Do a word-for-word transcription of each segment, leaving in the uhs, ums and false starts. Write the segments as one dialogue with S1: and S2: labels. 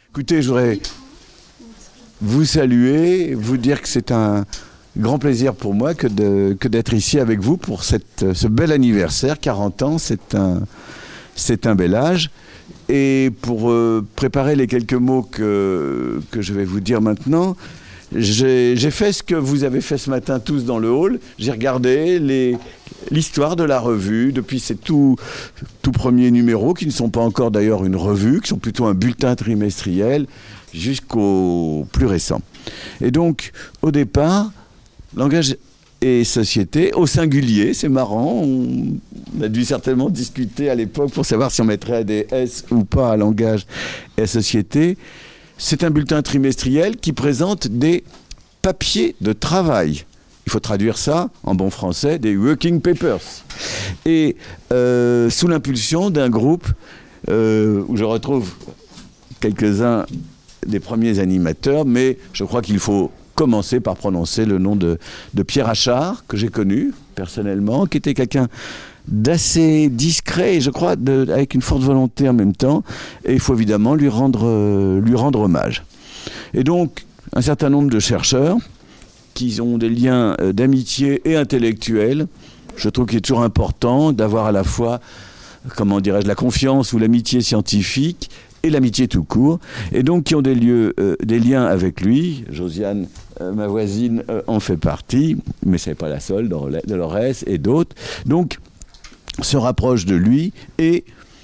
S1: Écoutez, je voudrais vous saluer, vous dire que c'est un grand plaisir pour moi que, de, que d'être ici avec vous pour cette, ce bel anniversaire. quarante ans, c'est un, c'est un bel âge. Et pour euh, préparer les quelques mots que, que je vais vous dire maintenant, j'ai, j'ai fait ce que vous avez fait ce matin tous dans le hall. J'ai regardé les, l'histoire de la revue depuis ces tout, tout premiers numéros, qui ne sont pas encore d'ailleurs une revue, qui sont plutôt un bulletin trimestriel, jusqu'au plus récent. Et donc, au départ, Langage et Société, au singulier, c'est marrant, on a dû certainement discuter à l'époque pour savoir si on mettrait des S ou pas à Langage et Société. C'est un bulletin trimestriel qui présente des papiers de travail. Il faut traduire ça, en bon français, des working papers. Et euh, sous l'impulsion d'un groupe euh, où je retrouve quelques-uns des premiers animateurs, mais je crois qu'il faut commencer par prononcer le nom de, de Pierre Achard, que j'ai connu personnellement, qui était quelqu'un d'assez discret et je crois de, avec une forte volonté en même temps. Et il faut évidemment lui rendre, euh, lui rendre hommage. Et donc, un certain nombre de chercheurs qui ont des liens euh, d'amitié et intellectuels. Je trouve qu'il est toujours important d'avoir à la fois, comment dirais-je, la confiance ou l'amitié scientifique et l'amitié tout court, et donc qui ont des, lieux, euh, des liens avec lui. Josiane, euh, ma voisine, euh, en fait partie, mais ce n'est pas la seule, Dolores et d'autres. Donc, se rapproche de lui, et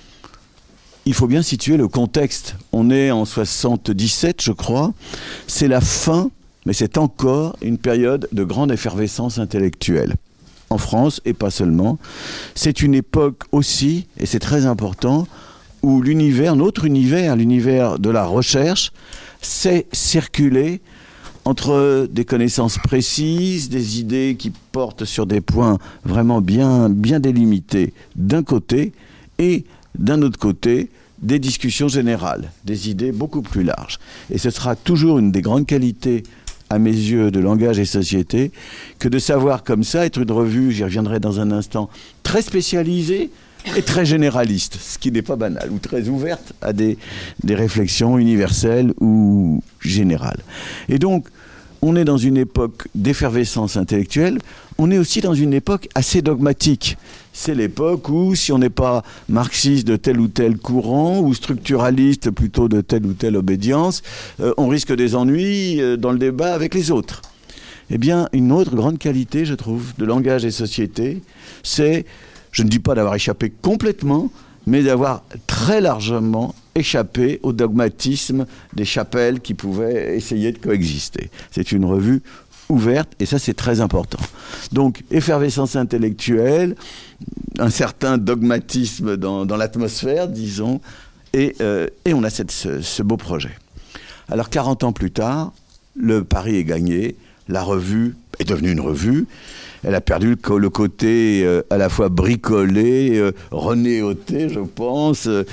S1: il faut bien situer le contexte. On est en soixante-dix-sept, je crois. C'est la fin, mais c'est encore une période de grande effervescence intellectuelle. En France, et pas seulement. C'est une époque aussi, et c'est très important, où l'univers, notre univers, l'univers de la recherche, s'est circulé entre des connaissances précises, des idées qui portent sur des points vraiment bien, bien délimités d'un côté, et d'un autre côté, des discussions générales, des idées beaucoup plus larges. Et ce sera toujours une des grandes qualités, à mes yeux, de Langage et Société, que de savoir comme ça, être une revue, j'y reviendrai dans un instant, très spécialisée, et très généraliste, ce qui n'est pas banal, ou très ouverte à des, des réflexions universelles ou générales. Et donc, on est dans une époque d'effervescence intellectuelle, on est aussi dans une époque assez dogmatique. C'est l'époque où, si on n'est pas marxiste de tel ou tel courant, ou structuraliste plutôt de telle ou telle obédience, euh, on risque des ennuis euh, dans le débat avec les autres. Eh bien, une autre grande qualité, je trouve, de Langage et Société, c'est... Je ne dis pas d'avoir échappé complètement, mais d'avoir très largement échappé au dogmatisme des chapelles qui pouvaient essayer de coexister. C'est une revue ouverte, et ça c'est très important. Donc, effervescence intellectuelle, un certain dogmatisme dans, dans l'atmosphère, disons, et, euh, et on a cette, ce, ce beau projet. Alors, quarante ans plus tard, le pari est gagné, la revue est devenue une revue. Elle a perdu le, le côté euh, à la fois bricolé, euh, renéoté, je pense, euh,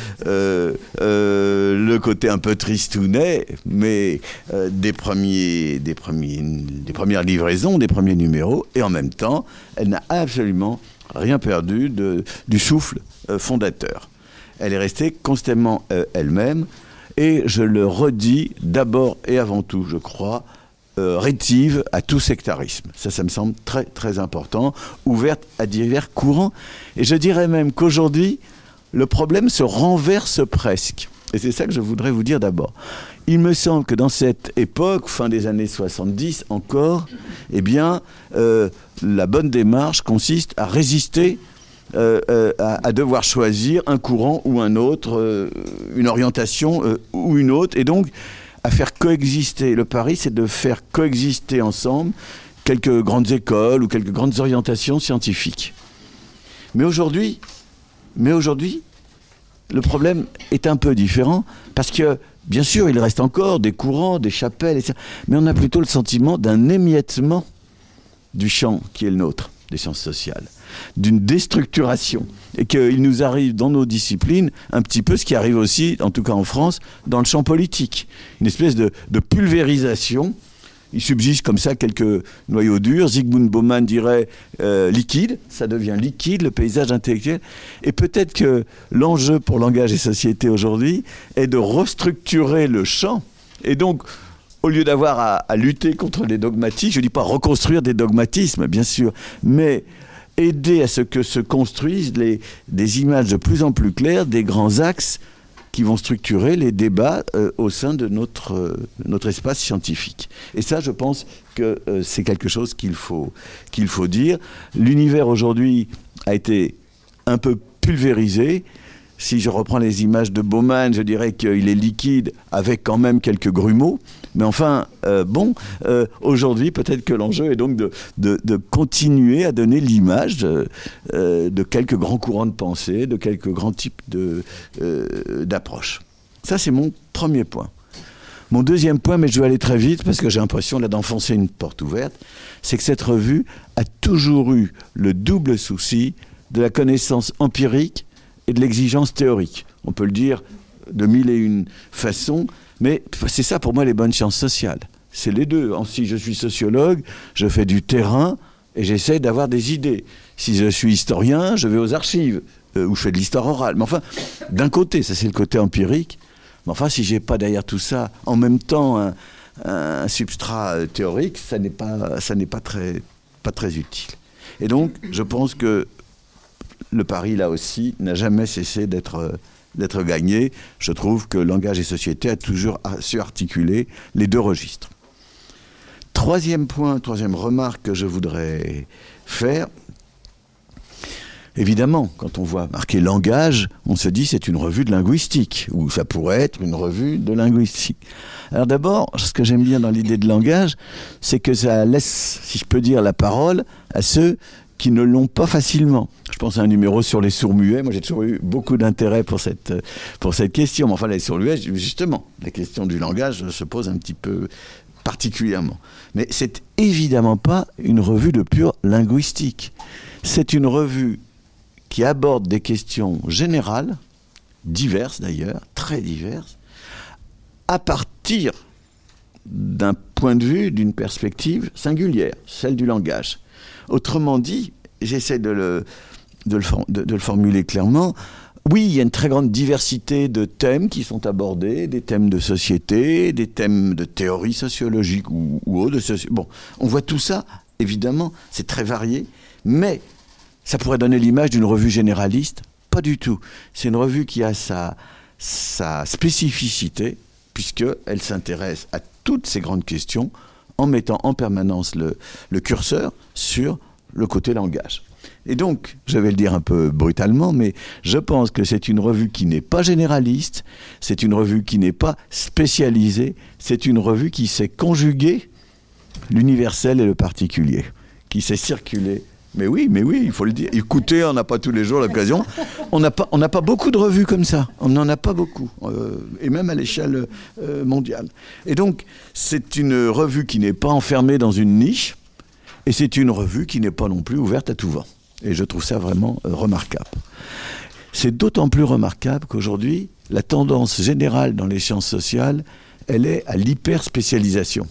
S1: euh, le côté un peu tristounet, mais euh, des, premiers, des, premiers, des premières livraisons, des premiers numéros, et en même temps, elle n'a absolument rien perdu de, du souffle euh, fondateur. Elle est restée constamment euh, elle-même, et je le redis d'abord et avant tout, je crois, Euh, rétive à tout sectarisme. Ça, ça me semble très, très important, ouverte à divers courants. Et je dirais même qu'aujourd'hui, le problème se renverse presque. Et c'est ça que je voudrais vous dire d'abord. Il me semble que dans cette époque, fin des années soixante-dix encore, eh bien, euh, la bonne démarche consiste à résister, euh, euh, à, à devoir choisir un courant ou un autre, euh, une orientation euh, ou une autre, et donc à faire coexister. Le pari, c'est de faire coexister ensemble quelques grandes écoles ou quelques grandes orientations scientifiques. Mais aujourd'hui, mais aujourd'hui, le problème est un peu différent, parce que, bien sûr, il reste encore des courants, des chapelles, et cetera, mais on a plutôt le sentiment d'un émiettement du champ qui est le nôtre, des sciences sociales, d'une déstructuration, et qu'il nous arrive dans nos disciplines un petit peu ce qui arrive aussi, en tout cas en France, dans le champ politique. Une espèce de, de pulvérisation il subsiste comme ça quelques noyaux durs. Zygmunt Bauman dirait euh, liquide, ça devient liquide, le paysage intellectuel. Et peut-être que l'enjeu pour Langage et Société aujourd'hui est de restructurer le champ. Et donc, au lieu d'avoir à, à lutter contre les dogmatismes, je ne dis pas reconstruire des dogmatismes, bien sûr, mais aider à ce que se construisent les, des images de plus en plus claires, des grands axes qui vont structurer les débats euh, au sein de notre, euh, notre espace scientifique. Et ça, je pense que euh, c'est quelque chose qu'il faut, qu'il faut dire. L'univers aujourd'hui a été un peu pulvérisé. Si je reprends les images de Bauman, je dirais qu'il est liquide avec quand même quelques grumeaux. Mais enfin, euh, bon, euh, aujourd'hui, peut-être que l'enjeu est donc de, de, de continuer à donner l'image de, euh, de quelques grands courants de pensée, de quelques grands types de, euh, d'approches. Ça, c'est mon premier point. Mon deuxième point, mais je vais aller très vite parce que j'ai l'impression là d'enfoncer une porte ouverte, c'est que cette revue a toujours eu le double souci de la connaissance empirique et de l'exigence théorique. On peut le dire de mille et une façons, mais c'est ça pour moi les bonnes sciences sociales. C'est les deux. Si je suis sociologue, je fais du terrain et j'essaie d'avoir des idées. Si je suis historien, je vais aux archives, euh, où je fais de l'histoire orale. Mais enfin, d'un côté, ça c'est le côté empirique, mais enfin, si j'ai pas derrière tout ça, en même temps, un, un substrat théorique, ça n'est pas, ça n'est pas très, pas très utile. Et donc, je pense que le pari, là aussi, n'a jamais cessé d'être, d'être gagné. Je trouve que Langage et Société a toujours su articuler les deux registres. Troisième point, troisième remarque que je voudrais faire. Évidemment, quand on voit marqué langage, on se dit c'est une revue de linguistique, ou ça pourrait être une revue de linguistique. Alors d'abord, ce que j'aime bien dans l'idée de langage, c'est que ça laisse, si je peux dire, la parole à ceux qui ne l'ont pas facilement. Je pense à un numéro sur les sourds-muets. Moi, j'ai toujours eu beaucoup d'intérêt pour cette, pour cette question. Mais enfin, les sourds-muets, justement, la question du langage se pose un petit peu particulièrement. Mais c'est évidemment pas une revue de pure linguistique. C'est une revue qui aborde des questions générales, diverses d'ailleurs, très diverses, à partir d'un point de vue, d'une perspective singulière, celle du langage. Autrement dit, j'essaie de le, de, le for- de, de le formuler clairement, oui, il y a une très grande diversité de thèmes qui sont abordés, des thèmes de société, des thèmes de théorie sociologique ou, ou autre. De soci... Bon, on voit tout ça, évidemment, c'est très varié, mais ça pourrait donner l'image d'une revue généraliste. Pas du tout. C'est une revue qui a sa, sa spécificité, puisqu'elle s'intéresse à toutes ces grandes questions, en mettant en permanence le, le curseur sur le côté langage. Et donc, je vais le dire un peu brutalement, mais je pense que c'est une revue qui n'est pas généraliste, c'est une revue qui n'est pas spécialisée, c'est une revue qui sait conjuguer l'universel et le particulier, qui sait circuler. Mais oui, mais oui, il faut le dire. Écoutez, on n'a pas tous les jours l'occasion. On n'a pas, on n'a pas beaucoup de revues comme ça. On n'en a pas beaucoup, euh, et même à l'échelle euh, mondiale. Et donc, c'est une revue qui n'est pas enfermée dans une niche, et c'est une revue qui n'est pas non plus ouverte à tout vent. Et je trouve ça vraiment euh, remarquable. C'est d'autant plus remarquable qu'aujourd'hui, la tendance générale dans les sciences sociales, elle est à l'hyperspécialisation.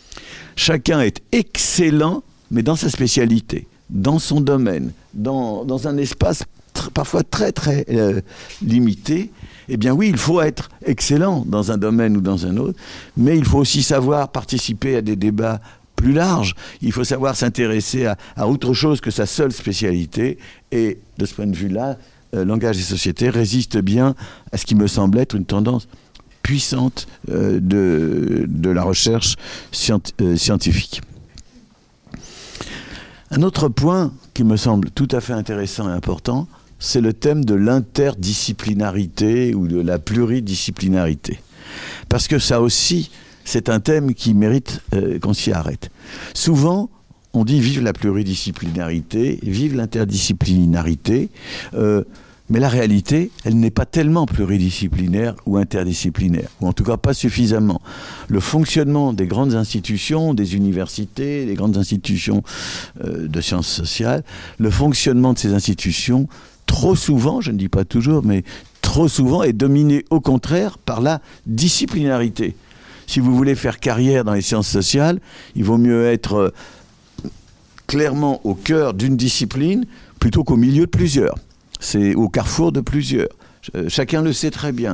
S1: Chacun est excellent, mais dans sa spécialité, dans son domaine, dans, dans un espace tr- parfois très très euh, limité. Eh bien oui, il faut être excellent dans un domaine ou dans un autre, mais il faut aussi savoir participer à des débats plus larges. Il faut savoir s'intéresser à, à autre chose que sa seule spécialité. Et de ce point de vue-là, euh, Langage et Société résiste bien à ce qui me semble être une tendance puissante euh, de, de la recherche scient- euh, scientifique. Un autre point qui me semble tout à fait intéressant et important, c'est le thème de l'interdisciplinarité ou de la pluridisciplinarité. Parce que ça aussi, c'est un thème qui mérite euh, qu'on s'y arrête. Souvent, on dit vive la pluridisciplinarité, vive l'interdisciplinarité, euh, mais la réalité, elle n'est pas tellement pluridisciplinaire ou interdisciplinaire, ou en tout cas pas suffisamment. Le fonctionnement des grandes institutions, des universités, des grandes institutions euh, de sciences sociales, le fonctionnement de ces institutions, trop souvent, je ne dis pas toujours, mais trop souvent est dominé au contraire par la disciplinarité. si vous voulez faire carrière dans les sciences sociales, il vaut mieux être euh, clairement au cœur d'une discipline plutôt qu'au milieu de plusieurs. C'est au carrefour de plusieurs. Chacun le sait très bien.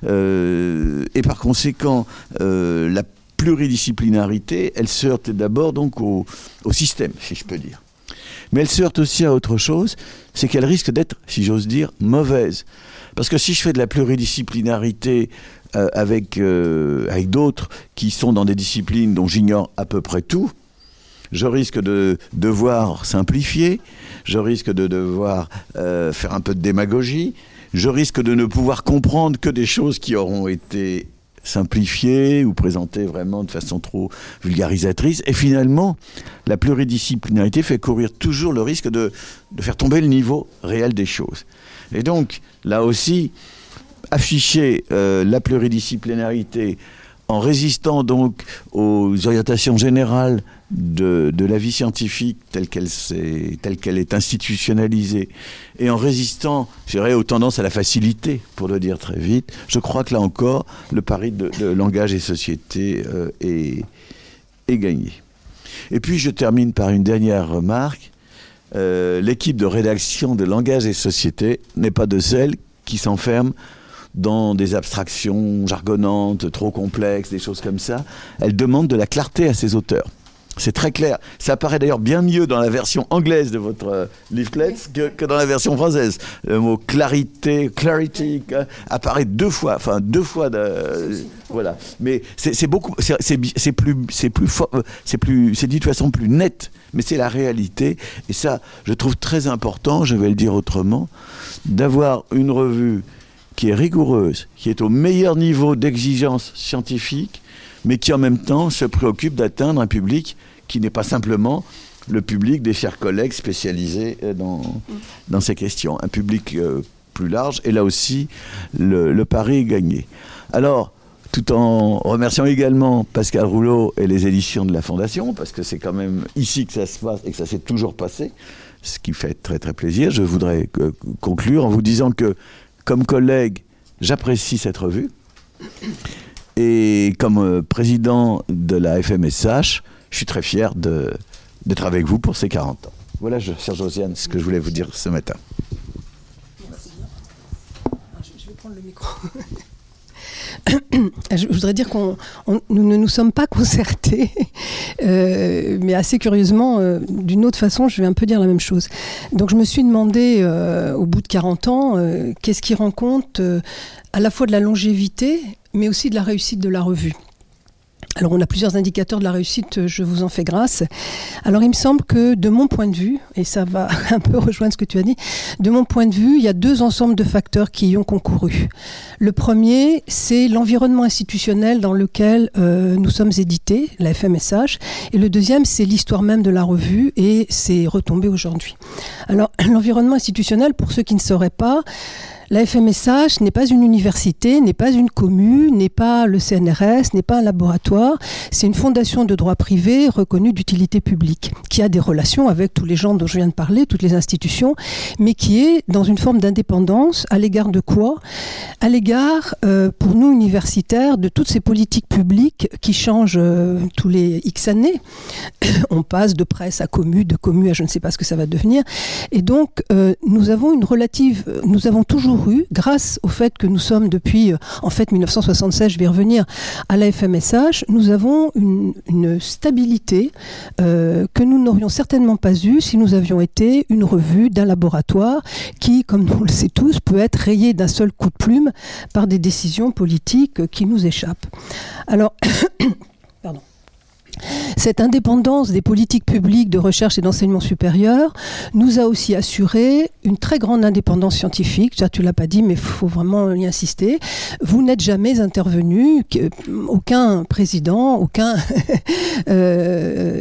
S1: Euh, et par conséquent, euh, la pluridisciplinarité, elle se heurte d'abord donc au, au système, si je peux dire. Mais elle se heurte aussi à autre chose, c'est qu'elle risque d'être, si j'ose dire, mauvaise. Parce que si je fais de la pluridisciplinarité euh, avec, euh, avec d'autres qui sont dans des disciplines dont j'ignore à peu près tout, je risque de devoir simplifier, je risque de devoir euh, faire un peu de démagogie, je risque de ne pouvoir comprendre que des choses qui auront été simplifiées ou présentées vraiment de façon trop vulgarisatrice. Et finalement, la pluridisciplinarité fait courir toujours le risque de, de faire tomber le niveau réel des choses. Et donc, là aussi, afficher euh, la pluridisciplinarité en résistant donc aux orientations générales de, de la vie scientifique telle qu'elle, telle qu'elle est institutionnalisée, et en résistant, je dirais, aux tendances à la facilité, pour le dire très vite, je crois que là encore, le pari de, de langage et société euh, est, est gagné. Et puis je termine par une dernière remarque. Euh, l'équipe de rédaction de Langage et Société n'est pas de celles qui s'enferment dans des abstractions jargonnantes, trop complexes, des choses comme ça. Elle demande de la clarté à ses auteurs. C'est très clair. Ça apparaît d'ailleurs bien mieux dans la version anglaise de votre euh, leaflet que, que dans la version française. Le mot clarité, clarity euh, apparaît deux fois, enfin deux fois. De, euh, voilà. Mais c'est, c'est beaucoup, c'est, c'est, c'est plus, c'est plus fort, c'est plus, c'est dit de façon plus nette. Mais c'est la réalité. Et ça, je trouve très important. Je vais le dire autrement, d'avoir une revue qui est rigoureuse, qui est au meilleur niveau d'exigence scientifique, mais qui en même temps se préoccupe d'atteindre un public qui n'est pas simplement le public des chers collègues spécialisés dans, dans ces questions. Un public euh, plus large, et là aussi, le, le pari est gagné. Alors, tout en remerciant également Pascal Rouleau et les éditions de la Fondation, parce que c'est quand même ici que ça se passe et que ça s'est toujours passé, ce qui fait très très plaisir. Je voudrais euh, conclure en vous disant que, comme collègue, j'apprécie cette revue. Et comme euh, président de la F M S H, je suis très fier de, d'être avec vous pour ces quarante ans. Voilà, je, chère Josiane, ce que je voulais vous dire ce matin.
S2: Merci bien. Je, je vais prendre le micro. Je voudrais dire qu'on on, nous ne nous sommes pas concertés, euh, mais assez curieusement, euh, d'une autre façon, je vais un peu dire la même chose. Donc je me suis demandé, euh, au bout de quarante ans, euh, qu'est-ce qui rend compte euh, à la fois de la longévité, mais aussi de la réussite de la revue. Alors on a plusieurs indicateurs de la réussite, je vous en fais grâce. Alors il me semble que de mon point de vue, et ça va un peu rejoindre ce que tu as dit, de mon point de vue, il y a deux ensembles de facteurs qui y ont concouru. Le premier, c'est l'environnement institutionnel dans lequel euh, nous sommes édités, la F M S H, et le deuxième, c'est l'histoire même de la revue et ses retombées aujourd'hui. Alors l'environnement institutionnel, pour ceux qui ne sauraient pas, la F M S H n'est pas une université, n'est pas une commune, n'est pas le C N R S, n'est pas un laboratoire. C'est une fondation de droit privé reconnue d'utilité publique, qui a des relations avec tous les gens dont je viens de parler, toutes les institutions, mais qui est dans une forme d'indépendance à l'égard de quoi ? À l'égard, euh, pour nous universitaires, de toutes ces politiques publiques qui changent euh, tous les X années. On passe de presse à commu, de commu à je ne sais pas ce que ça va devenir. Et donc, euh, nous avons une relative... Nous avons toujours eu, grâce au fait que nous sommes depuis, en fait, mille neuf cent soixante-seize, je vais y revenir, à la F M S H, nous avons une, une stabilité euh, que nous n'aurions certainement pas eue si nous avions été une revue d'un laboratoire qui, comme on le sait tous, peut être rayée d'un seul coup de plume par des décisions politiques qui nous échappent. Alors, pardon. Cette indépendance des politiques publiques de recherche et d'enseignement supérieur nous a aussi assuré une très grande indépendance scientifique. Ça, tu ne l'as pas dit, mais il faut vraiment y insister. Vous n'êtes jamais intervenu, aucun président, aucun euh,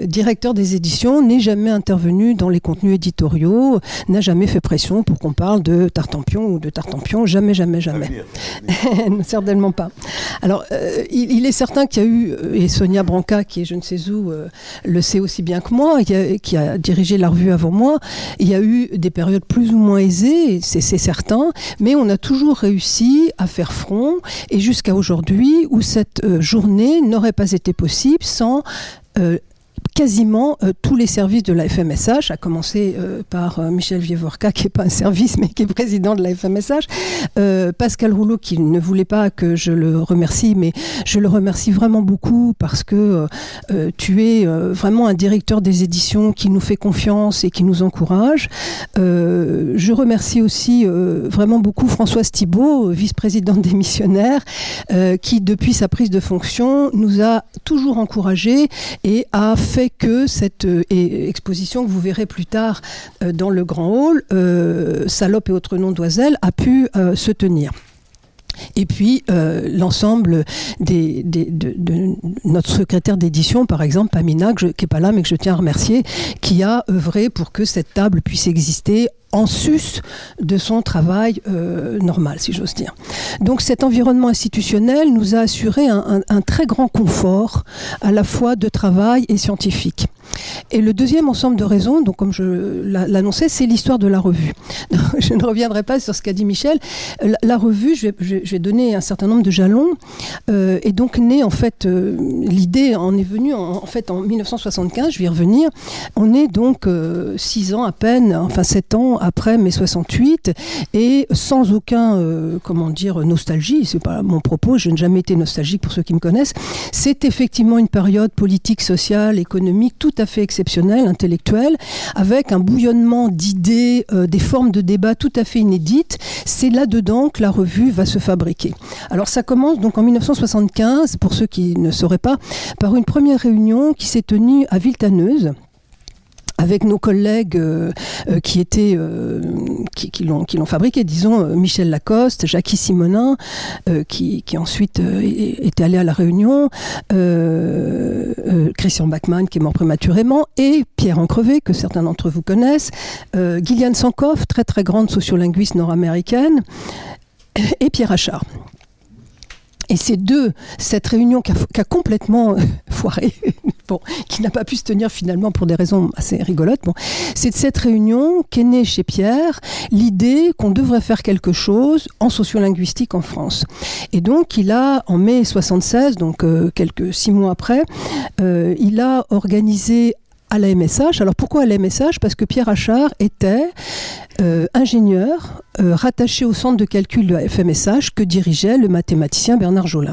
S2: directeur des éditions, n'est jamais intervenu dans les contenus éditoriaux, n'a jamais fait pression pour qu'on parle de Tartampion ou de Tartampion, jamais, jamais, jamais. Certainement pas. Alors, euh, il, il est certain qu'il y a eu, et Sonia Branca, qui est je ne sais où, euh, le sait aussi bien que moi, qui a, qui a dirigé la revue avant moi, il y a eu des périodes plus ou moins aisées, c'est, c'est certain, mais on a toujours réussi à faire front, et jusqu'à aujourd'hui, où cette euh, journée n'aurait pas été possible sans euh, quasiment euh, tous les services de la F M S H, à commencer euh, par euh, Michel Vievorka, qui n'est pas un service, mais qui est président de la F M S H, euh, Pascal Rouleau, qui ne voulait pas que je le remercie, mais je le remercie vraiment beaucoup parce que euh, tu es euh, vraiment un directeur des éditions qui nous fait confiance et qui nous encourage. Euh, je remercie aussi euh, vraiment beaucoup Françoise Thibault, vice-présidente des missionnaires, euh, qui, depuis sa prise de fonction, nous a toujours encouragés et a fait que cette euh, exposition que vous verrez plus tard euh, dans le grand hall, euh, Salope et autres noms d'oiselles, a pu euh, se tenir. Et puis euh, l'ensemble des, des, de, de notre secrétaire d'édition, par exemple, Pamina, que je, qui n'est pas là, mais que je tiens à remercier, qui a œuvré pour que cette table puisse exister en sus de son travail euh, normal, si j'ose dire. Donc cet environnement institutionnel nous a assuré un, un, un très grand confort, à la fois de travail et scientifique. Et le deuxième ensemble de raisons, donc comme je l'annonçais, c'est l'histoire de la revue. Je ne reviendrai pas sur ce qu'a dit Michel. La, la revue, je vais, je vais donner un certain nombre de jalons, euh, et donc née en fait, euh, l'idée en est venue en, en fait en mille neuf cent soixante-quinze, je vais y revenir. On est donc euh, six ans à peine, enfin sept ans après mai soixante-huit, et sans aucun, euh, comment dire, nostalgie, c'est pas mon propos, je n'ai jamais été nostalgique pour ceux qui me connaissent, c'est effectivement une période politique, sociale, économique, tout à fait exceptionnelle, intellectuelle, avec un bouillonnement d'idées, euh, des formes de débat tout à fait inédites. C'est là-dedans que la revue va se fabriquer. Alors ça commence donc en mille neuf cent soixante-quinze, pour ceux qui ne sauraient pas, par une première réunion qui s'est tenue à Villetaneuse, avec nos collègues euh, euh, qui étaient euh, qui, qui l'ont qui l'ont fabriqué, disons euh, Michel Lacoste, Jackie Simonin, euh, qui qui ensuite euh, était allé à la Réunion, euh, euh, Christian Bachmann qui est mort prématurément, et Pierre Encrevé, que certains d'entre vous connaissent, euh, Gillian Sankoff, très très grande sociolinguiste nord-américaine, et Pierre Achard. Et ces deux, cette réunion qui a, qui a complètement euh, foiré, bon, qui n'a pas pu se tenir finalement pour des raisons assez rigolotes, bon, c'est de cette réunion qu'est née chez Pierre l'idée qu'on devrait faire quelque chose en sociolinguistique en France. Et donc il a, en mai soixante-seize, donc euh, quelques six mois après, euh, il a organisé à la M S H. Alors pourquoi à la M S H ? Parce que Pierre Achard était euh, ingénieur euh, rattaché au centre de calcul de la F M S H que dirigeait le mathématicien Bernard Jolin.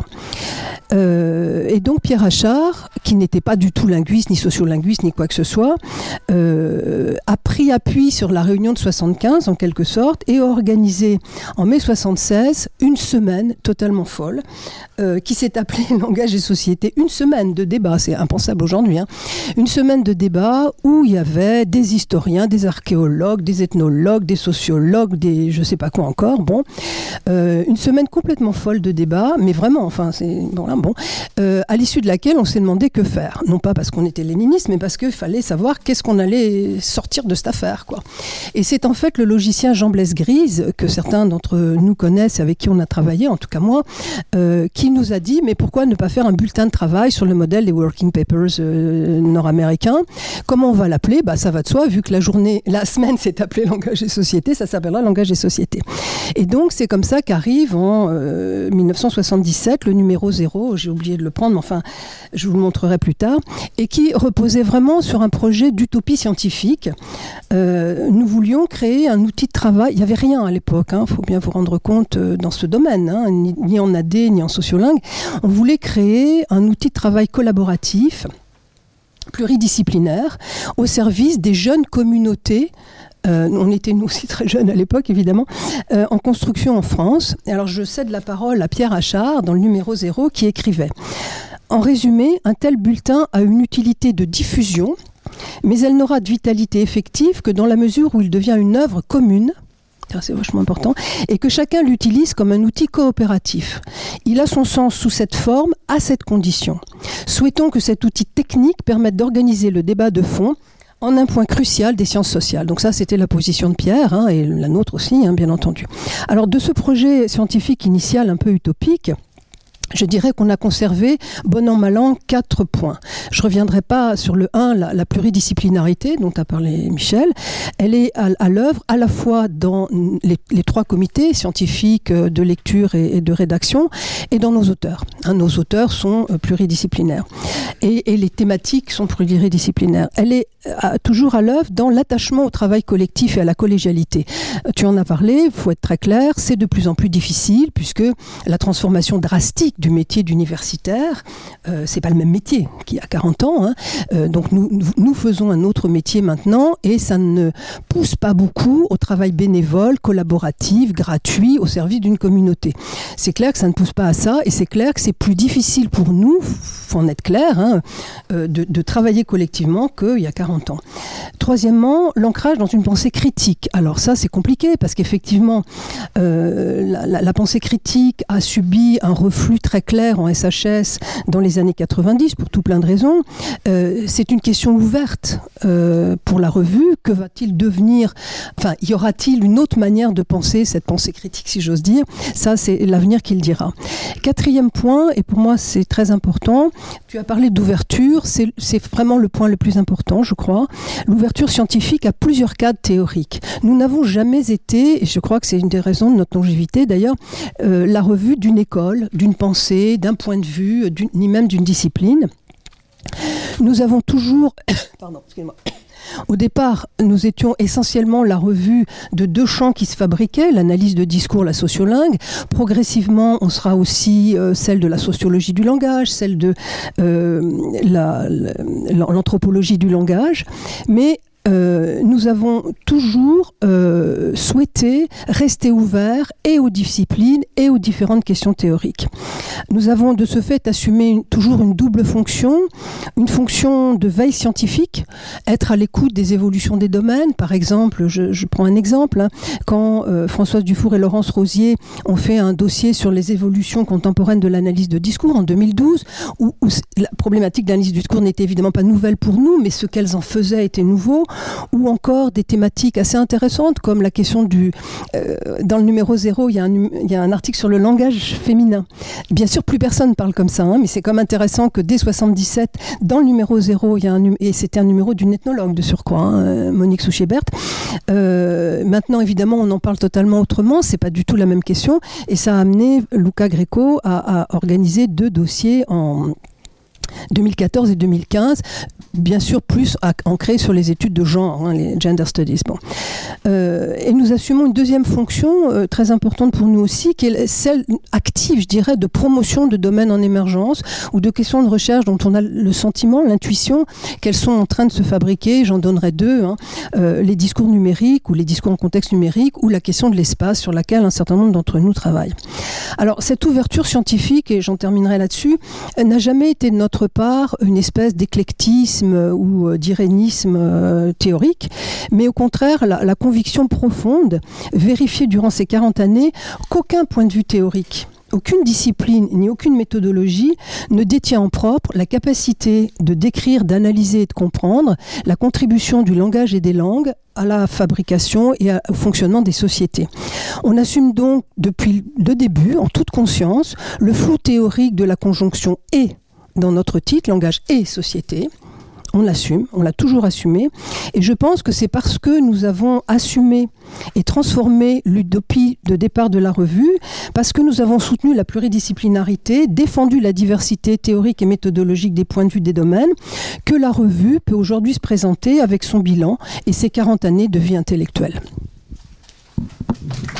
S2: Euh, et donc Pierre Achard, qui n'était pas du tout linguiste, ni sociolinguiste, ni quoi que ce soit, euh, a pris appui sur la réunion de soixante-quinze, en quelque sorte, et a organisé en mai soixante-seize une semaine totalement folle, euh, qui s'est appelée Langage et Société. Une semaine de débat, c'est impensable aujourd'hui, hein. Une semaine de débat où il y avait des historiens, des archéologues, des ethnologues, des sociologues, des je sais pas quoi encore, bon. Euh, une semaine complètement folle de débat, mais vraiment, enfin, c'est... Bon, là, bon, euh, à l'issue de laquelle on s'est demandé que faire. Non pas parce qu'on était léniniste, mais parce qu'il fallait savoir qu'est-ce qu'on allait sortir de cette affaire, quoi. Et c'est en fait le logicien Jean Blaise Grise, que certains d'entre nous connaissent, avec qui on a travaillé, en tout cas moi, euh, qui nous a dit, mais pourquoi ne pas faire un bulletin de travail sur le modèle des working papers euh, nord-américains ? Comment on va l'appeler ? Bah, ça va de soi, vu que la journée, la semaine s'est appelée Langage et Société, ça s'appellera Langage et Société. Et donc, c'est comme ça qu'arrive en euh, mille neuf cent soixante-dix-sept le numéro zéro, j'ai oublié de le prendre, mais enfin, je vous le montrerai plus tard, et qui reposait vraiment sur un projet d'utopie scientifique. Euh, nous voulions créer un outil de travail. Il n'y avait rien à l'époque, il hein, faut bien vous rendre compte euh, dans ce domaine, hein, ni, ni en A D, ni en sociolingue. On voulait créer un outil de travail collaboratif, pluridisciplinaire, au service des jeunes communautés. Euh, on était nous aussi très jeunes à l'époque, évidemment, euh, en construction en France. Et alors je cède la parole à Pierre Achard, dans le numéro zéro, qui écrivait « En résumé, un tel bulletin a une utilité de diffusion, mais elle n'aura de vitalité effective que dans la mesure où il devient une œuvre commune, c'est vachement important, et que chacun l'utilise comme un outil coopératif. Il a son sens sous cette forme, à cette condition. Souhaitons que cet outil technique permette d'organiser le débat de fond en un point crucial des sciences sociales. Donc ça, c'était la position de Pierre, hein, et la nôtre aussi, hein, bien entendu. Alors, de ce projet scientifique initial un peu utopique, je dirais qu'on a conservé, bon an, mal an, quatre points. Je ne reviendrai pas sur le un, la, la pluridisciplinarité dont a parlé Michel. Elle est à, à l'œuvre à la fois dans les, les trois comités scientifiques de lecture et, et de rédaction et dans nos auteurs. Hein, nos auteurs sont pluridisciplinaires et, et les thématiques sont pluridisciplinaires. Elle est à, toujours à l'œuvre dans l'attachement au travail collectif et à la collégialité. Tu en as parlé, il faut être très clair, c'est de plus en plus difficile puisque la transformation drastique du métier d'universitaire, euh, c'est pas le même métier qu'il y a quarante ans, hein. euh, donc nous, nous faisons un autre métier maintenant et ça ne pousse pas beaucoup au travail bénévole, collaboratif, gratuit, au service d'une communauté. C'est clair que ça ne pousse pas à ça et c'est clair que c'est plus difficile pour nous, faut en être clair, hein, euh, de, de travailler collectivement qu'il y a quarante ans. Troisièmement, l'ancrage dans une pensée critique. Alors ça, c'est compliqué parce qu'effectivement, euh, la, la, la pensée critique a subi un reflux très clair en S H S dans les années quatre-vingt-dix pour tout plein de raisons. Euh, c'est une question ouverte euh, pour la revue. Que va-t-il devenir ? Enfin, y aura-t-il une autre manière de penser cette pensée critique, si j'ose dire ? Ça, c'est l'avenir qui le dira. Quatrième point, et pour moi c'est très important, tu as parlé d'ouverture, c'est, c'est vraiment le point le plus important, je crois. L'ouverture scientifique a plusieurs cadres théoriques. Nous n'avons jamais été, et je crois que c'est une des raisons de notre longévité d'ailleurs, euh, la revue d'une école, d'une pensée, d'un point de vue, ni même d'une discipline. Nous avons toujours... Pardon, excusez-moi. Au départ, nous étions essentiellement la revue de deux champs qui se fabriquaient, l'analyse de discours, la sociolingue. Progressivement, on sera aussi euh, celle de la sociologie du langage, celle de euh, la, la, l'anthropologie du langage. Mais Euh, nous avons toujours euh, souhaité rester ouverts et aux disciplines et aux différentes questions théoriques. Nous avons de ce fait assumé une, toujours une double fonction, une fonction de veille scientifique, être à l'écoute des évolutions des domaines. Par exemple, je, je prends un exemple, hein, quand euh, Françoise Dufour et Laurence Rosier ont fait un dossier sur les évolutions contemporaines de l'analyse de discours en deux mille douze, où, où la problématique de l'analyse du discours n'était évidemment pas nouvelle pour nous, mais ce qu'elles en faisaient était nouveau. Ou encore des thématiques assez intéressantes comme la question du... Euh, dans le numéro zéro, il y, a un, il y a un article sur le langage féminin. Bien sûr, plus personne ne parle comme ça, hein, mais c'est comme intéressant que dès soixante-dix-sept, dans le numéro zéro, il y a un, et c'était un numéro d'une ethnologue de surcroît, hein, Monique Souchébert. Euh, maintenant, évidemment, on en parle totalement autrement, c'est pas du tout la même question, et ça a amené Luca Greco à, à organiser deux dossiers en... deux mille quatorze et deux mille quinze, bien sûr plus ancrés sur les études de genre, hein, les gender studies. Bon. Euh, et nous assumons une deuxième fonction euh, très importante pour nous aussi, qui est celle active, je dirais, de promotion de domaines en émergence ou de questions de recherche dont on a le sentiment, l'intuition qu'elles sont en train de se fabriquer. J'en donnerai deux, hein, euh, les discours numériques ou les discours en contexte numérique ou la question de l'espace sur laquelle un certain nombre d'entre nous travaillent. Alors cette ouverture scientifique, et j'en terminerai là-dessus, n'a jamais été de notre part une espèce d'éclectisme ou d'irénisme euh, théorique, mais au contraire la, la conviction profonde, vérifiée durant ces quarante années, qu'aucun point de vue théorique, aucune discipline ni aucune méthodologie ne détient en propre la capacité de décrire, d'analyser et de comprendre la contribution du langage et des langues à la fabrication et au fonctionnement des sociétés. On assume donc depuis le début, en toute conscience, le flou théorique de la conjonction « et » dans notre titre, langage et société. On l'assume, on l'a toujours assumé. Et je pense que c'est parce que nous avons assumé et transformé l'utopie de départ de la revue, parce que nous avons soutenu la pluridisciplinarité, défendu la diversité théorique et méthodologique des points de vue des domaines, que la revue peut aujourd'hui se présenter avec son bilan et ses quarante années de vie intellectuelle.